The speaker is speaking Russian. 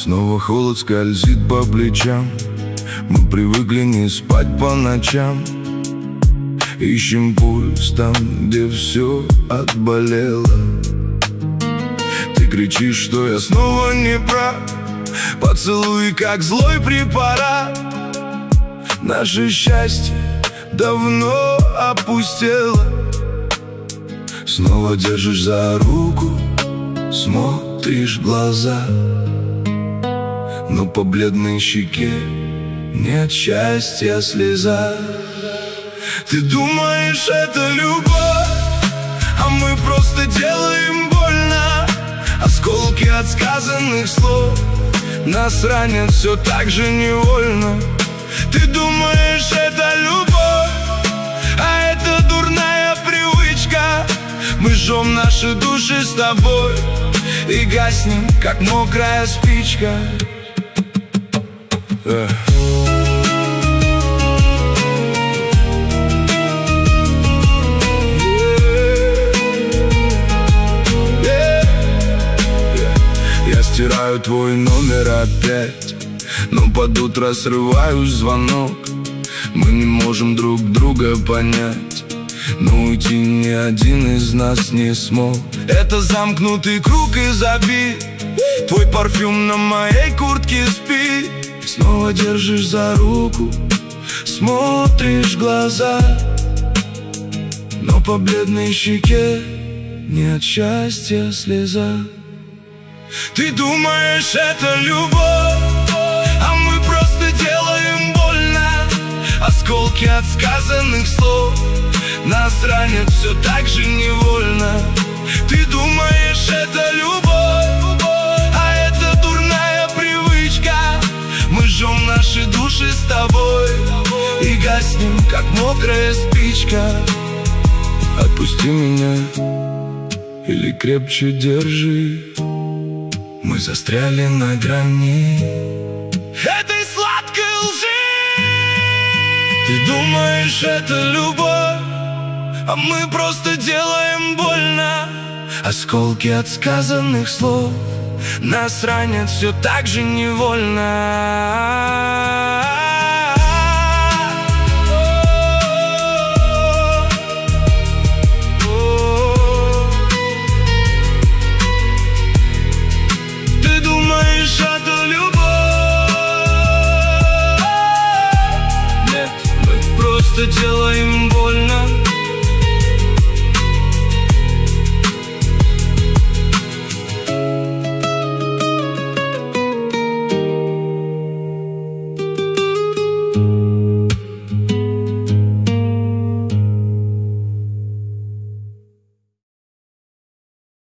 Снова холод скользит по плечам. Мы привыкли не спать по ночам. Ищем пульс там, где все отболело. Ты кричишь, что я снова не прав. Поцелуй, как злой препарат. Наше счастье давно опустело. Снова держишь за руку, смотришь в глаза, но по бледной щеке нет счастья слеза. Ты думаешь, это любовь, а мы просто делаем больно. Осколки от сказанных слов нас ранят все так же невольно. Ты думаешь, это любовь, а это дурная привычка. Мы жжем наши души с тобой и гаснем, как мокрая спичка. Я стираю твой номер опять, но под утро срываю звонок. Мы не можем друг друга понять, но уйти ни один из нас не смог. Это замкнутый круг и забит. Твой парфюм на моей куртке спит. Снова держишь за руку, смотришь в глаза, но по бледной щеке нет счастья слеза. Ты думаешь, это любовь, а мы просто делаем больно. Осколки от сказанных слов нас ранят все так же невольно. Ты думаешь, это любовь, а это дурная привычка. Мы жжем наши души с тобой и гаснем, как мокрая спичка. Отпусти меня или крепче держи. Мы застряли на грани этой сладкой лжи. Ты думаешь, это любовь, а мы просто делаем больно. Осколки от сказанных слов нас ранят все так же невольно.